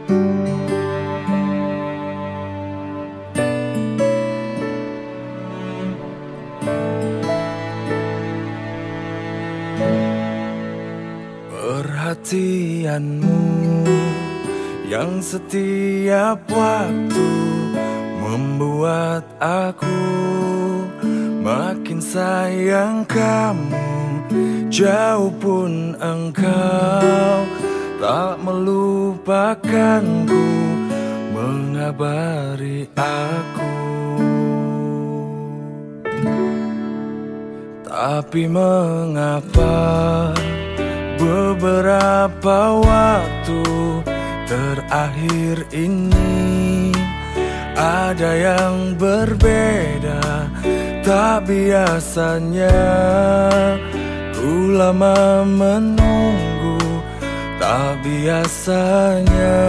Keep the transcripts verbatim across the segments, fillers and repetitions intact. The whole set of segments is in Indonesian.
Perhatianmu yang setiap waktu membuat aku makin sayang kamu. Jauh pun engkau tak melupakanku, mengabari aku. Tapi mengapa beberapa waktu terakhir ini ada yang berbeda? Tak biasanya ku lama menunggu, tak biasanya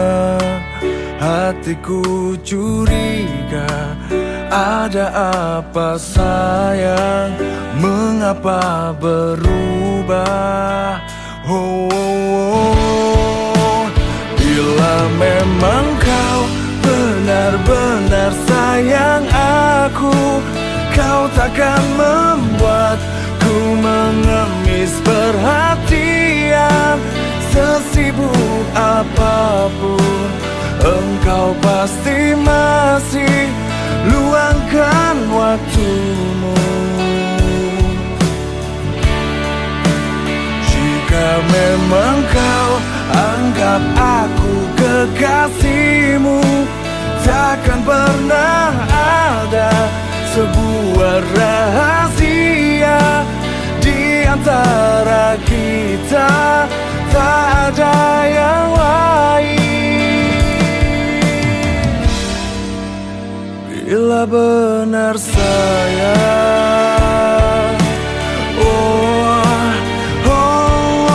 hatiku curiga. Ada apa sayang, mengapa berubah? Oh, oh, oh. Bila memang kau benar-benar sayang aku, kau takkan membuatku mengemis perhatian. Sesibuk apapun, engkau pasti masih luangkan waktumu. Jika memang kau anggap aku kekasihmu, takkan pernah ada sebuah rahasia di antara kita, tak ada yang lain. Bila benar sayang, oh, oh, oh.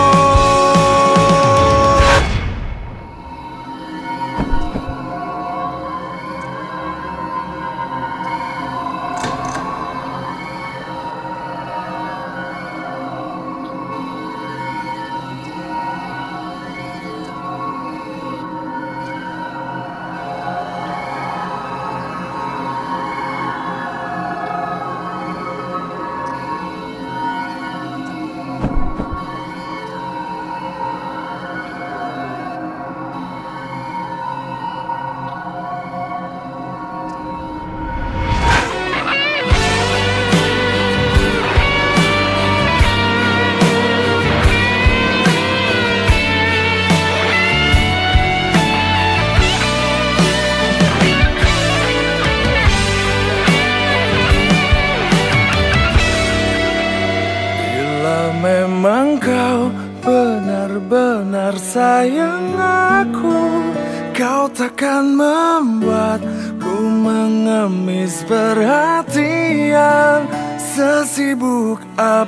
Memang kau benar-benar sayang aku, kau takkan membuatku mengemis perhatian. Sesibuk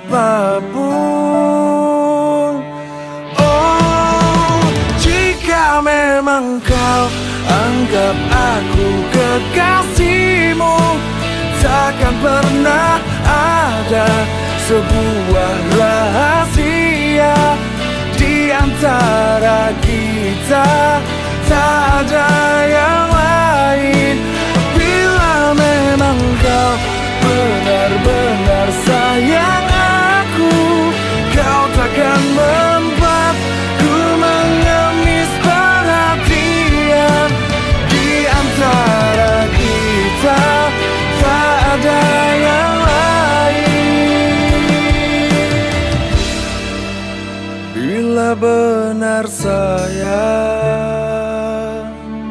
apapun, oh, jika memang kau anggap aku kekasihmu, takkan pernah ada sebuah rahasia di antara kita, tak ada yang lain. Bila memang kau benar-benar sayang aku, kau takkan membuatku mengemis perhatian. Di antara kita, tak ada yang lain. Bila benar sayang,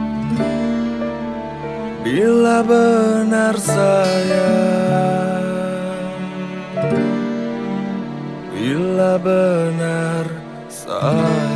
bila benar sayang, bila benar sayang.